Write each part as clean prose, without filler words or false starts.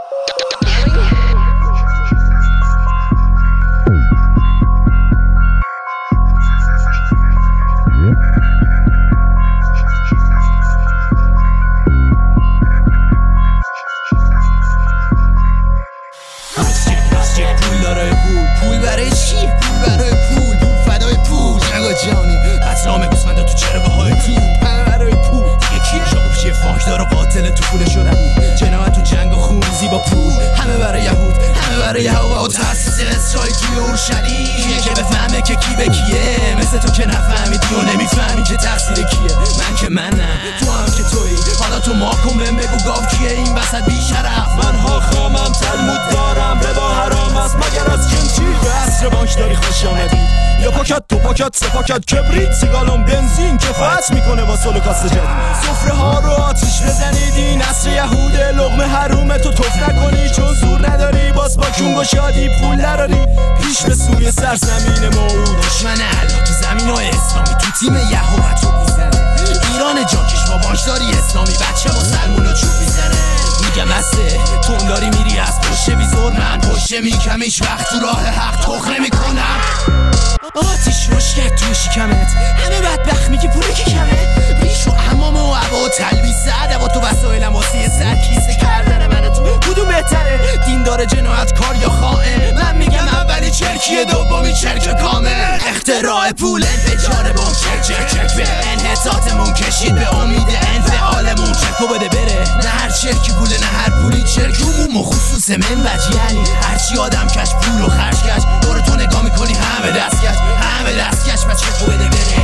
پول برای چی؟ پول برای پول فدای پول نگاه جانی اسلام گوسفندا تو چرگه های توپ همه برای پول دیگه کیه؟ شاقوپچی فاکدار و قاتل تو پول شوروی جنایت تو جنگ و خونریزی با پول همه برای یهود همه برای هوا و تاسیس اسرائیل توی اورشلیم کیه که بفهمه که کی به کیه مثل تو که نفهمیدی و نمیفهمی که تقصیر کیه من که منم تو هم که تویی حالا تو ما کن بهم بگو گاو کیه این وسط بیشرف منها خامم تلمود دارم ربا حرام است مگر از جنسی به عصر بانک داری خوش آمدی یا پاکت تو پاکت سه پاکت کبریت سیگالون بنزین کفایت میکنه واسه لوکاس جدید سفره ها رو آتیش بزنید این عصر یهوده لقمه حرومه تو توف نکنی چون زور نداری باز با کونگو شادی پول نداری پیش به سوی سرزمین موعود دشمن الله تو زمین های اسلامی تو تیم یهوه تو میزنه ایران جاکش با بانکداری اسلامی بچه مسلمون رو چوب میزنه میگم بسه تون داری میری از پشت بیزور من پشت میکم هیچ وقت تو راه حق تخ نمیکنم آتیش روش کرد توی شکمت همه بدبخت میگی پولی که کمه ریش و حمام و عبا و تلبیس ادب و تو وسایلم واسه سرکیسه کردن من تو کدوم بهتره دیندار جنایتکار یا خائن من میگم اولی چرکیه دومی چرک کامل اختراع پول انفجار بم چرک به انحطاطمون کشید به امید انفعالمون چرکو بده بره نه هر چرکی پوله نه هر پولی چرک عموم و خصوص من وجیانی هرچی آدم کش پول و خرج کش دور تو نگاه میکنی همه دست کش بس چرکو بده بره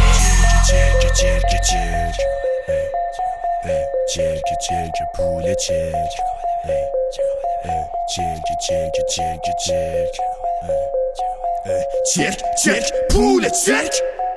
چرک پول چرک چرک پول چرک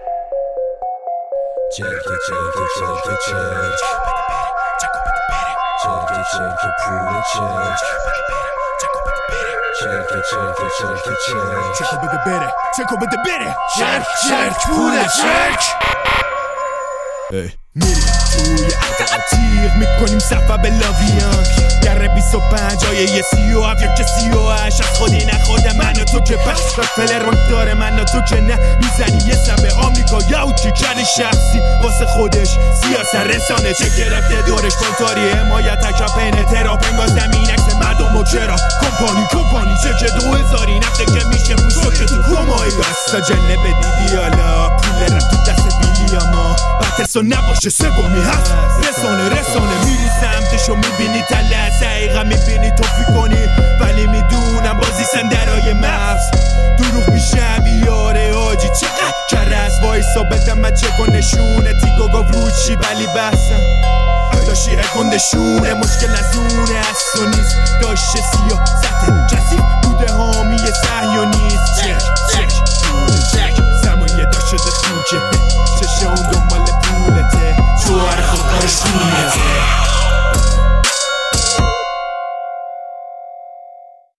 میریم توی عطیق میکنیم صفحه به لاویانک در 25 آیه 37 یک 38 از خودی نخورده من و تو که بس فلر رنگ داره من و تو که نه میزنیم یه سم به آمریکا یهودی کل شخصی واسه خودش سیاست رسانه چه گرفته دورش پانتاری حمایت کمپین تراپ انگار زمین عکس مردم و چرا کمپانی چه که 2000 نفته که میشه پوشو که تو کمایی بستا جنه بدیدی حالا پول رفت تو دست بیلیاما بطرسا نباشه سومی هست رسانه میری سمتشو میبینی تلت دقیقا میبینی توفی کنی ولی میدونم بازی سندرهای مغز دروغ میشه بیاره آجی چقدر کرس وایسا بدم من چه کن نشونه تیگو گفت روی چی ولی بحثم داشتی اکندشونه مشکل از اونه هست و نیست داشته سیاست کسی بوده حامی صهیونیست